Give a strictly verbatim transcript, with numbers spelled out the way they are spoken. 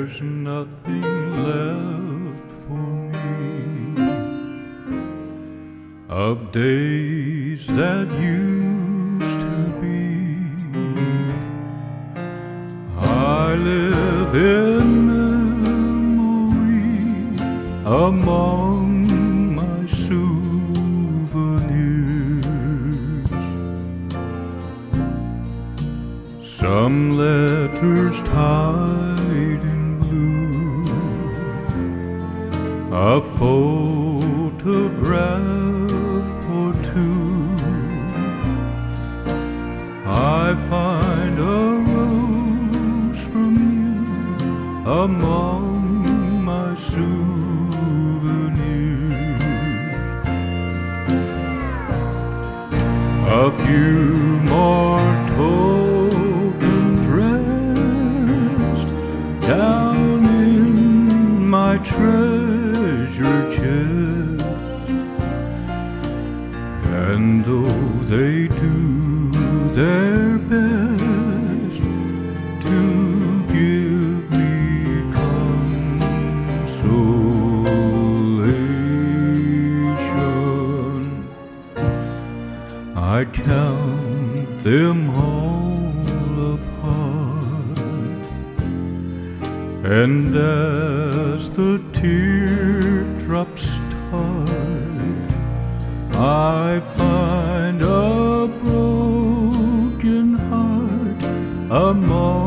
there's nothing left for me of days that used to be. I live in memory among my souvenirs. Some letters tied in blue, a photograph or two. I find a rose from you among my souvenirs. A few more tokens rest down in my treasure chest, and though they do their best to give me consolation, I count them all apart, and as the teardrops start, I find a broken heart among